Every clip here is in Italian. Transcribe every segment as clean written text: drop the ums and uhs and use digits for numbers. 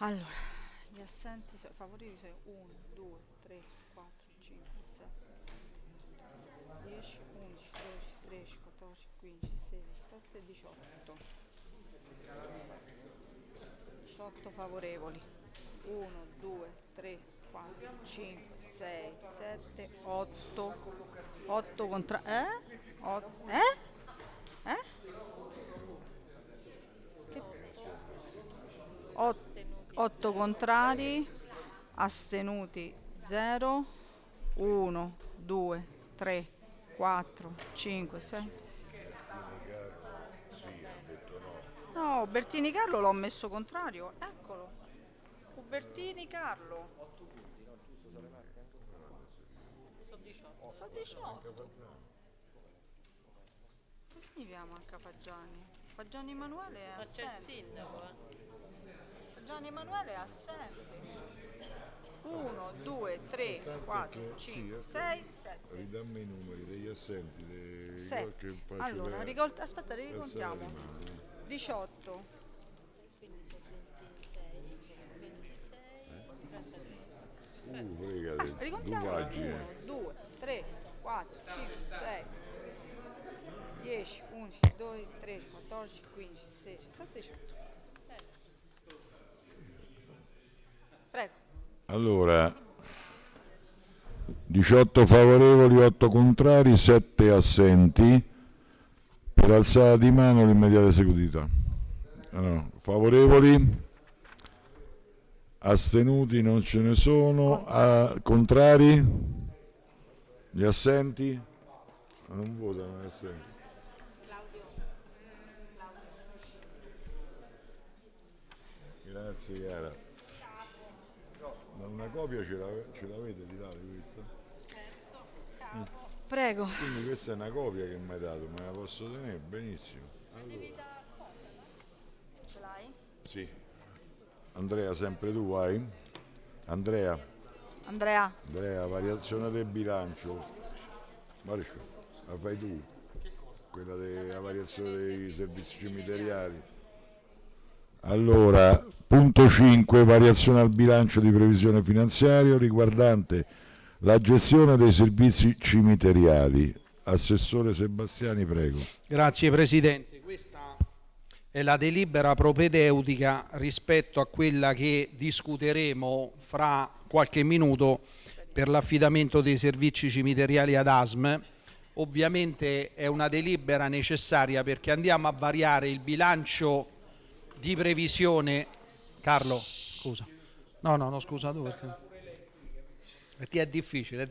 Allora, gli assenti favoriti sono 1, 2, 3, 4, 5, 6, 10, 11, 12, 13, 14, 15, 16, 17, 18. 18 favorevoli. 1, 2, 3, 4, 5, 6, 7, 8. 8 contra... Eh? 8 contrari, astenuti 0, 1, 2, 3, 4, 5, 6. No, Bertini Carlo l'ho messo contrario, eccolo. Ubertini Carlo. Sono 18. Che significa manca Faggiani? Faggiani Emanuele è Ma c'è il assente. sindaco, Faggiani Emanuele è assente. 1, 2, 3, 4, 5, 6, 7. Ridammi i numeri degli assenti. 7. Allora, aspetta, ricontiamo. 18. quindi sono 26, 26, Fregate, Ricontiamo. due 1, 2, 3, 4, 5, 6, 10, 11, 12, 13, 14, 15, 16, 17, 18. Prego. Allora, 18 favorevoli, 8 contrari, 7 assenti. Per alzata di mano l'immediata esecutività. Allora, favorevoli, astenuti non ce ne sono, contrari, gli assenti, non votano gli assenti. Grazie Chiara. Ma una copia ce l'avete di là di questa? Prego. Quindi questa è una copia che mi hai dato, me la posso tenere? Benissimo. Ce l'hai? Sì. Andrea, sempre tu vai? Andrea, Andrea. variazione del bilancio. Marcio, la fai tu? Quella della variazione dei servizi cimiteriali. Allora, punto 5, variazione al bilancio di previsione finanziario riguardante la gestione dei servizi cimiteriali. Assessore Sebastiani, prego. Grazie Presidente. Questa è la delibera propedeutica rispetto a quella che discuteremo fra qualche minuto per l'affidamento dei servizi cimiteriali ad ASM. Ovviamente è una delibera necessaria perché andiamo a variare il bilancio di previsione. Carlo, scusa. No, scusa tu perché è difficile.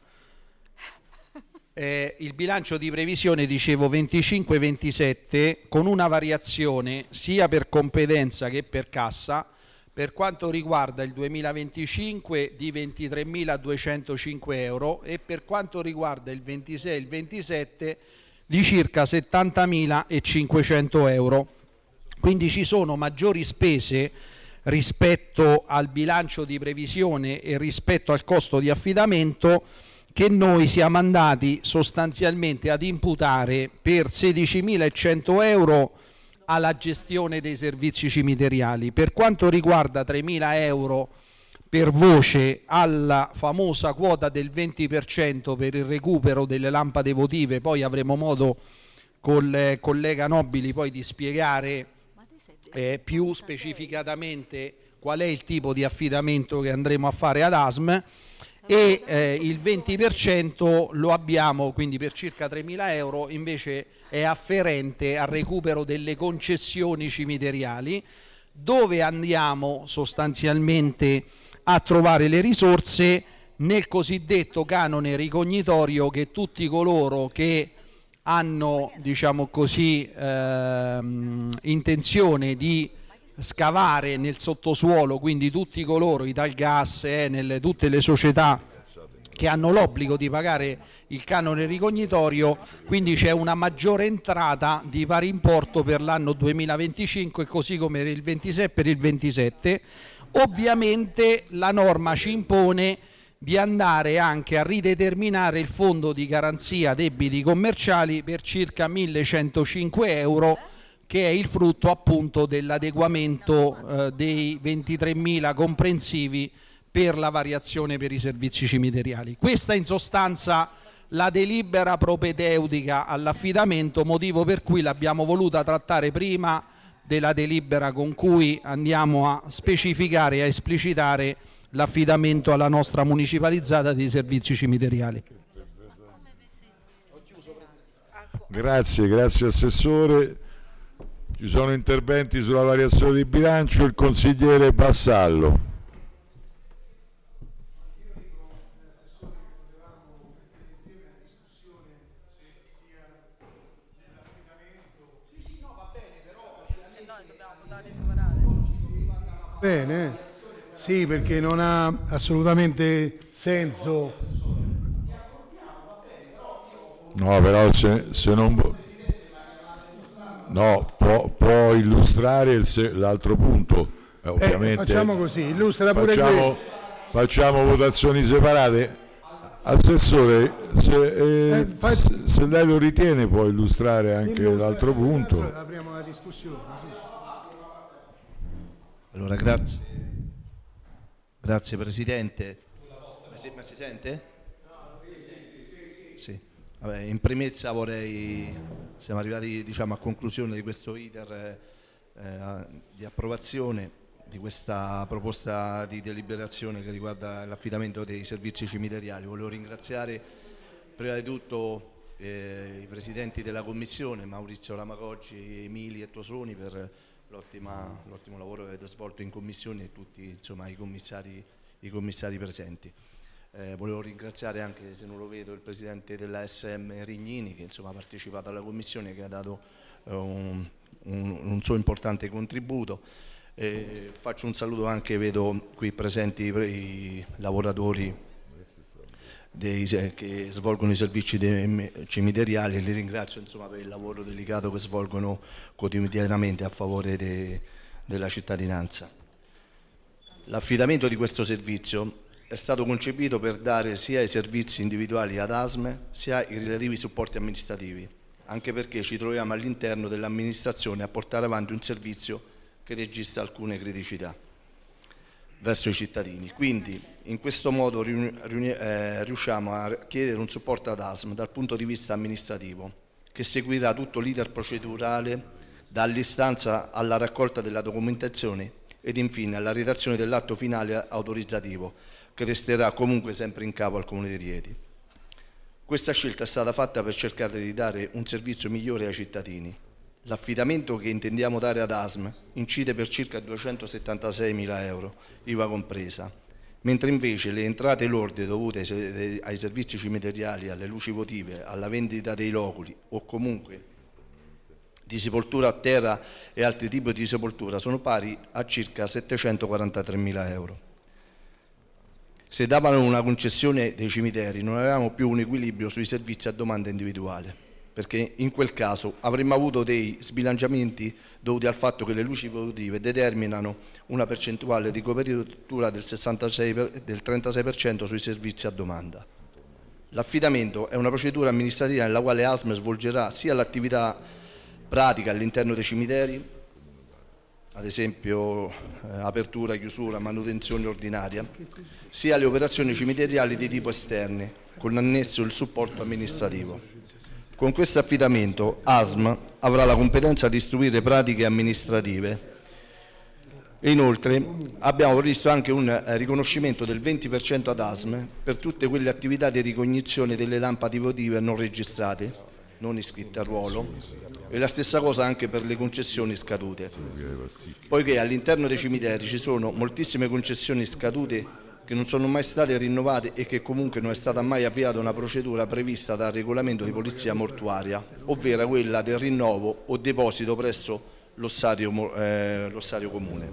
Il bilancio di previsione, dicevo, 25-27 con una variazione sia per competenza che per cassa per quanto riguarda il 2025 di 23.205 euro e per quanto riguarda il 26 e il 27 di circa 70.500 euro. Quindi ci sono maggiori spese rispetto al bilancio di previsione e rispetto al costo di affidamento che noi siamo andati sostanzialmente ad imputare per 16.100 euro alla gestione dei servizi cimiteriali. Per quanto riguarda 3.000 euro per voce alla famosa quota del 20% per il recupero delle lampade votive, poi avremo modo col collega Nobili poi di spiegare più specificatamente qual è il tipo di affidamento che andremo a fare ad ASM, e il 20% lo abbiamo, quindi per circa 3.000 euro, invece è afferente al recupero delle concessioni cimiteriali, dove andiamo sostanzialmente a trovare le risorse nel cosiddetto canone ricognitorio che tutti coloro che hanno, diciamo così, intenzione di scavare nel sottosuolo, quindi tutti coloro, Italgas, Enel, tutte le società che hanno l'obbligo di pagare il canone ricognitorio, quindi c'è una maggiore entrata di pari importo per l'anno 2025 così come per il 26 e per il 27. Ovviamente la norma ci impone di andare anche a rideterminare il fondo di garanzia debiti commerciali per circa 1.105 euro che è il frutto appunto dell'adeguamento dei 23.000 comprensivi per la variazione per i servizi cimiteriali. Questa in sostanza la delibera propedeutica all'affidamento, motivo per cui l'abbiamo voluta trattare prima della delibera con cui andiamo a specificare e a esplicitare l'affidamento alla nostra municipalizzata dei servizi cimiteriali. Grazie Assessore. Ci sono interventi sulla variazione di bilancio. Il consigliere Vassallo. Bene, sì, perché non ha assolutamente senso. No, però se non... No, può illustrare l'altro punto. Ovviamente Facciamo così, illustra pure questo. Facciamo votazioni separate. Assessore, se lei lo ritiene può illustrare anche l'altro punto. Apriamo la discussione. Sì. Allora, grazie Presidente. Ma si sente? Sì. Vabbè, in premessa siamo arrivati a conclusione di questo iter di approvazione di questa proposta di deliberazione che riguarda l'affidamento dei servizi cimiteriali. Volevo ringraziare prima di tutto i Presidenti della Commissione, Maurizio Lamagoggi, Emili e Tosoni, per l'ottimo lavoro che avete svolto in Commissione e tutti i commissari presenti. Volevo ringraziare anche, se non lo vedo, il Presidente della SM Rignini, che ha partecipato alla Commissione, che ha dato un suo importante contributo. Faccio un saluto anche, vedo qui presenti i lavoratori che svolgono i servizi cimiteriali, e li ringrazio per il lavoro delicato che svolgono quotidianamente a favore della cittadinanza. L'affidamento di questo servizio è stato concepito per dare sia i servizi individuali ad ASM sia i relativi supporti amministrativi, anche perché ci troviamo all'interno dell'amministrazione a portare avanti un servizio che registra alcune criticità verso i cittadini. Quindi in questo modo riusciamo a chiedere un supporto ad ASM dal punto di vista amministrativo, che seguirà tutto l'iter procedurale dall'istanza alla raccolta della documentazione ed infine alla redazione dell'atto finale autorizzativo, che resterà comunque sempre in capo al Comune di Rieti. Questa scelta è stata fatta per cercare di dare un servizio migliore ai cittadini. L'affidamento che intendiamo dare ad ASM incide per circa 276.000 euro, IVA compresa, mentre invece le entrate lorde dovute ai servizi cimiteriali, alle luci votive, alla vendita dei loculi o comunque di sepoltura a terra e altri tipi di sepoltura sono pari a circa 743.000 euro. Se davano una concessione dei cimiteri non avevamo più un equilibrio sui servizi a domanda individuale, perché in quel caso avremmo avuto dei sbilanciamenti dovuti al fatto che le luci votive determinano una percentuale di copertura del 36% sui servizi a domanda. L'affidamento è una procedura amministrativa nella quale ASM svolgerà sia l'attività pratica all'interno dei cimiteri, ad esempio apertura, chiusura, manutenzione ordinaria, sia le operazioni cimiteriali di tipo esterne, con annesso il supporto amministrativo. Con questo affidamento ASM avrà la competenza di istruire pratiche amministrative e inoltre abbiamo previsto anche un riconoscimento del 20% ad ASM per tutte quelle attività di ricognizione delle lampade votive non registrate, non iscritte a ruolo, e la stessa cosa anche per le concessioni scadute, poiché all'interno dei cimiteri ci sono moltissime concessioni scadute che non sono mai state rinnovate e che comunque non è stata mai avviata una procedura prevista dal regolamento di polizia mortuaria, ovvero quella del rinnovo o deposito presso l'ossario comune.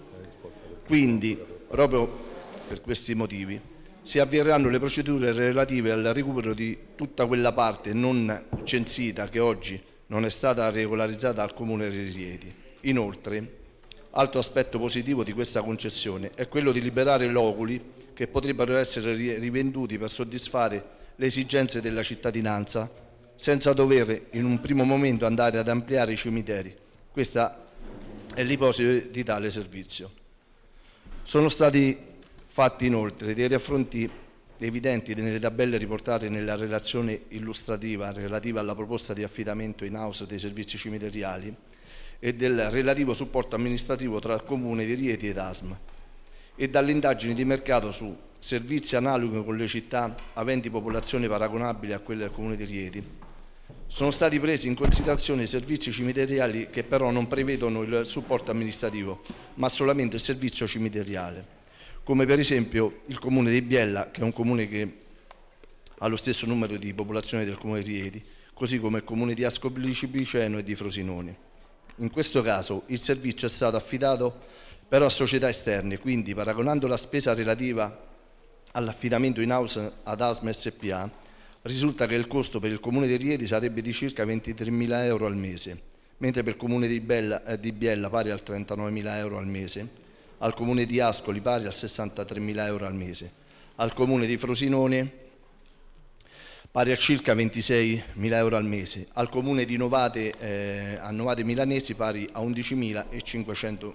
Quindi, proprio per questi motivi, si avvieranno le procedure relative al recupero di tutta quella parte non censita che oggi non è stata regolarizzata al Comune di Rieti. Inoltre, altro aspetto positivo di questa concessione è quello di liberare loculi che potrebbero essere rivenduti per soddisfare le esigenze della cittadinanza senza dover in un primo momento andare ad ampliare i cimiteri, Questa è l'ipotesi di tale servizio. Sono stati fatti inoltre dei raffronti evidenti nelle tabelle riportate nella relazione illustrativa relativa alla proposta di affidamento in house dei servizi cimiteriali e del relativo supporto amministrativo tra il Comune di Rieti ed ASM e dalle indagini di mercato su servizi analoghi con le città aventi popolazione paragonabile a quelle del Comune di Rieti. Sono stati presi in considerazione i servizi cimiteriali che però non prevedono il supporto amministrativo, ma solamente il servizio cimiteriale, come per esempio il Comune di Biella, che è un comune che ha lo stesso numero di popolazione del Comune di Rieti, così come il Comune di Ascoli Piceno e di Frosinone. In questo caso il servizio è stato affidato però a società esterne, quindi paragonando la spesa relativa all'affidamento in house ad ASM SPA, risulta che il costo per il Comune di Rieti sarebbe di circa 23.000 euro al mese, mentre per il Comune di Biella pari al 39.000 euro al mese, al Comune di Ascoli pari a 63.000 euro al mese, al Comune di Frosinone pari a circa 26.000 euro al mese, al Comune di Novate, a Novate Milanesi pari a 11.500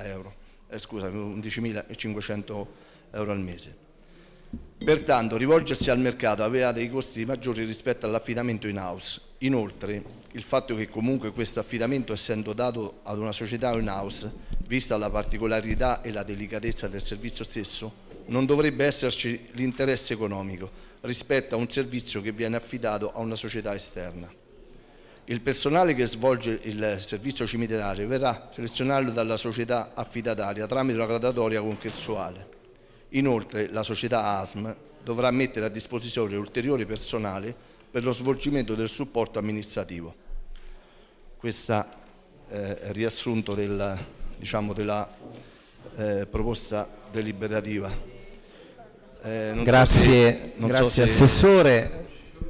euro al mese. Pertanto rivolgersi al mercato aveva dei costi maggiori rispetto all'affidamento in house. Inoltre il fatto che comunque questo affidamento, essendo dato ad una società in house, vista la particolarità e la delicatezza del servizio stesso, non dovrebbe esserci l'interesse economico rispetto a un servizio che viene affidato a una società esterna. Il personale che svolge il servizio cimiteriale verrà selezionato dalla società affidataria tramite una graduatoria concorsuale. Inoltre la società ASM dovrà mettere a disposizione ulteriore personale per lo svolgimento del supporto amministrativo. Questo è il riassunto della proposta deliberativa. Grazie Assessore.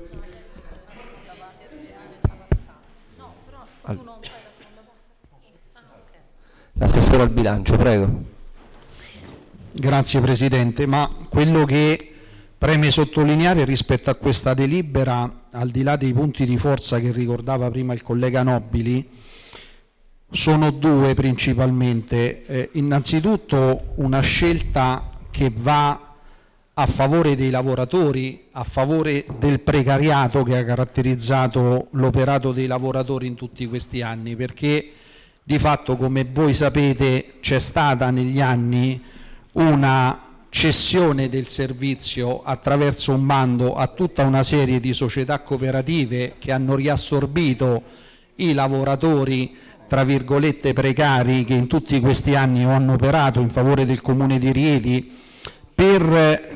L'assessore al bilancio, prego. Grazie Presidente, ma quello che preme sottolineare rispetto a questa delibera, al di là dei punti di forza che ricordava prima il collega Nobili, sono due principalmente. Innanzitutto una scelta che va a favore dei lavoratori, a favore del precariato che ha caratterizzato l'operato dei lavoratori in tutti questi anni, perché di fatto, come voi sapete, c'è stata negli anni una cessione del servizio attraverso un bando a tutta una serie di società cooperative che hanno riassorbito i lavoratori, tra virgolette, precari che in tutti questi anni hanno operato in favore del Comune di Rieti per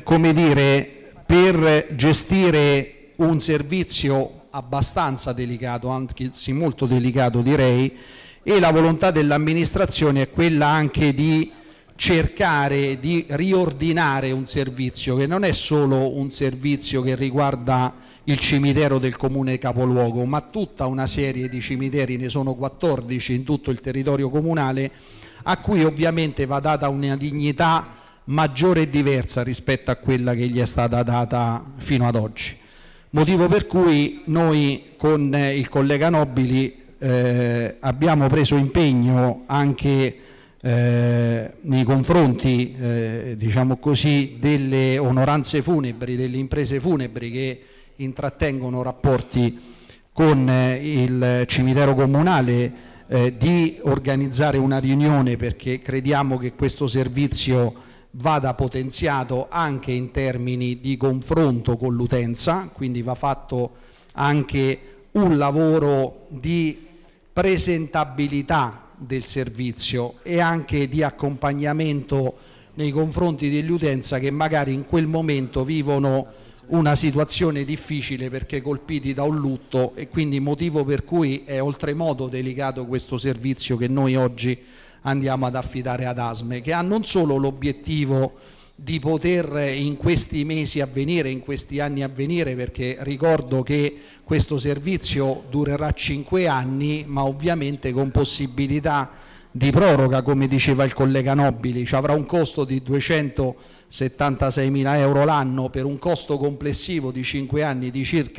gestire un servizio abbastanza delicato, anzi molto delicato direi, e la volontà dell'amministrazione è quella anche di cercare di riordinare un servizio che non è solo un servizio che riguarda il cimitero del comune capoluogo, ma tutta una serie di cimiteri, ne sono 14 in tutto il territorio comunale, a cui ovviamente va data una dignità maggiore e diversa rispetto a quella che gli è stata data fino ad oggi. Motivo per cui noi con il collega Nobili abbiamo preso impegno anche nei confronti diciamo così, delle onoranze funebri, delle imprese funebri che intrattengono rapporti con il cimitero comunale, di organizzare una riunione, perché crediamo che questo servizio vada potenziato anche in termini di confronto con l'utenza, quindi va fatto anche un lavoro di presentabilità del servizio e anche di accompagnamento nei confronti dell'utenza che magari in quel momento vivono una situazione difficile perché colpiti da un lutto, e quindi motivo per cui è oltremodo delicato questo servizio che noi oggi andiamo ad affidare ad ASM, che ha non solo l'obiettivo di poter in questi mesi a venire, in questi anni a venire, perché ricordo che questo servizio durerà 5 anni, ma ovviamente con possibilità di proroga, come diceva il collega Nobili, ci avrà un costo di 276.000 euro l'anno per un costo complessivo di 5 anni di circa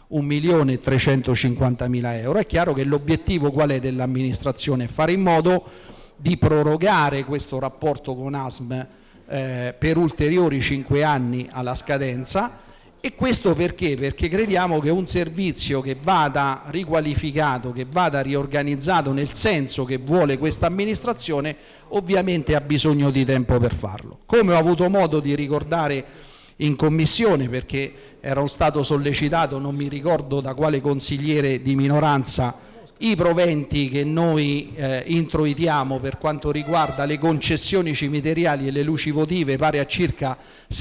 1.350.000 euro. È chiaro che l'obiettivo qual è dell'amministrazione? È fare in modo di prorogare questo rapporto con ASM per ulteriori 5 anni alla scadenza. E questo perché? Perché crediamo che un servizio che vada riqualificato, che vada riorganizzato nel senso che vuole questa amministrazione, ovviamente ha bisogno di tempo per farlo. Come ho avuto modo di ricordare in commissione, perché ero stato sollecitato, non mi ricordo da quale consigliere di minoranza, i proventi che noi introitiamo per quanto riguarda le concessioni cimiteriali e le luci votive, pari a circa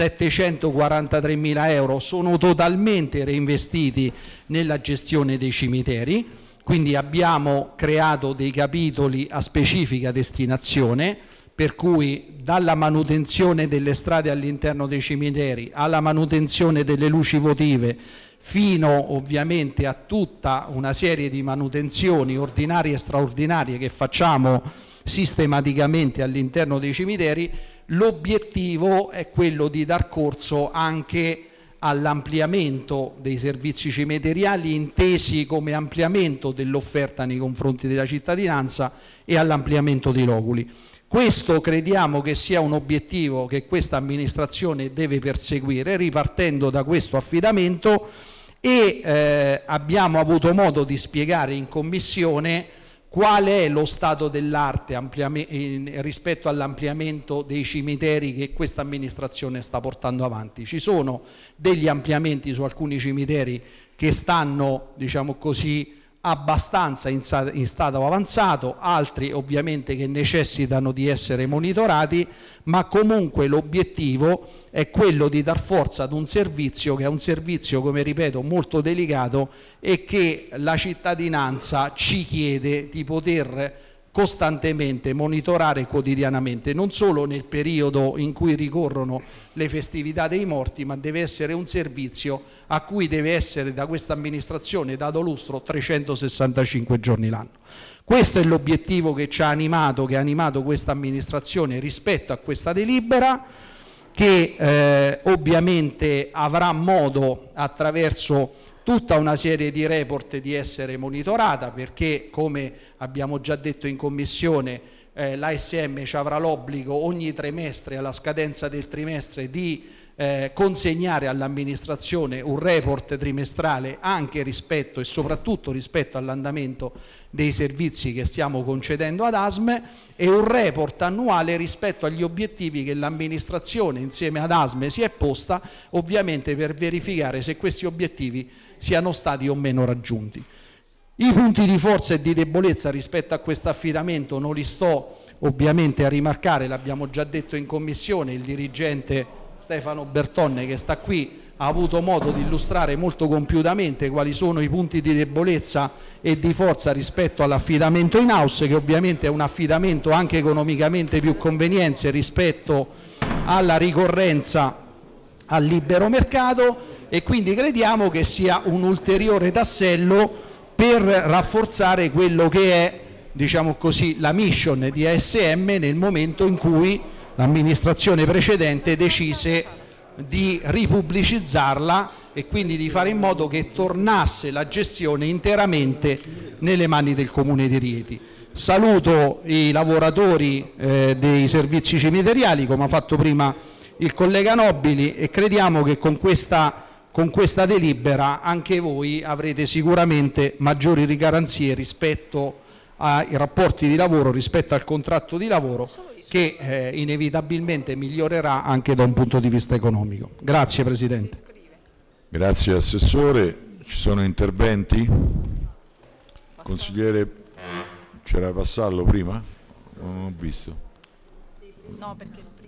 743.000 euro, sono totalmente reinvestiti nella gestione dei cimiteri. Quindi abbiamo creato dei capitoli a specifica destinazione, per cui dalla manutenzione delle strade all'interno dei cimiteri alla manutenzione delle luci votive, fino ovviamente a tutta una serie di manutenzioni ordinarie e straordinarie che facciamo sistematicamente all'interno dei cimiteri, l'obiettivo è quello di dar corso anche all'ampliamento dei servizi cimiteriali, intesi come ampliamento dell'offerta nei confronti della cittadinanza e all'ampliamento dei loculi. Questo crediamo che sia un obiettivo che questa amministrazione deve perseguire, ripartendo da questo affidamento, e abbiamo avuto modo di spiegare in commissione qual è lo stato dell'arte rispetto all'ampliamento dei cimiteri che questa amministrazione sta portando avanti. Ci sono degli ampliamenti su alcuni cimiteri che stanno, diciamo così, abbastanza in stato avanzato, altri ovviamente che necessitano di essere monitorati, ma comunque l'obiettivo è quello di dar forza ad un servizio che è un servizio, come ripeto, molto delicato e che la cittadinanza ci chiede di poter costantemente monitorare quotidianamente, non solo nel periodo in cui ricorrono le festività dei morti, ma deve essere un servizio a cui deve essere da questa amministrazione dato lustro 365 giorni l'anno. Questo è l'obiettivo che ci ha animato, che ha animato questa amministrazione rispetto a questa delibera, che ovviamente avrà modo attraverso tutta una serie di report di essere monitorata, perché come abbiamo già detto in commissione l'ASM ci avrà l'obbligo ogni trimestre, alla scadenza del trimestre, di consegnare all'amministrazione un report trimestrale anche rispetto e soprattutto rispetto all'andamento dei servizi che stiamo concedendo ad ASM, e un report annuale rispetto agli obiettivi che l'amministrazione insieme ad ASM si è posta, ovviamente per verificare se questi obiettivi siano stati o meno raggiunti. I punti di forza e di debolezza rispetto a questo affidamento non li sto ovviamente a rimarcare, l'abbiamo già detto in commissione, il dirigente Stefano Bertonne, che sta qui, ha avuto modo di illustrare molto compiutamente quali sono i punti di debolezza e di forza rispetto all'affidamento in house, che ovviamente è un affidamento anche economicamente più conveniente rispetto alla ricorrenza al libero mercato, e quindi crediamo che sia un ulteriore tassello per rafforzare quello che è, diciamo così, la mission di ASM nel momento in cui l'amministrazione precedente decise di ripubblicizzarla e quindi di fare in modo che tornasse la gestione interamente nelle mani del Comune di Rieti. Saluto i lavoratori dei servizi cimiteriali, come ha fatto prima il collega Nobili, e crediamo che con questa delibera anche voi avrete sicuramente maggiori garanzie rispetto ai rapporti di lavoro, rispetto al contratto di lavoro, che inevitabilmente migliorerà anche da un punto di vista economico. Grazie Presidente. Grazie Assessore. Ci sono interventi? Consigliere, c'era Vassallo prima? Non ho visto. No, perché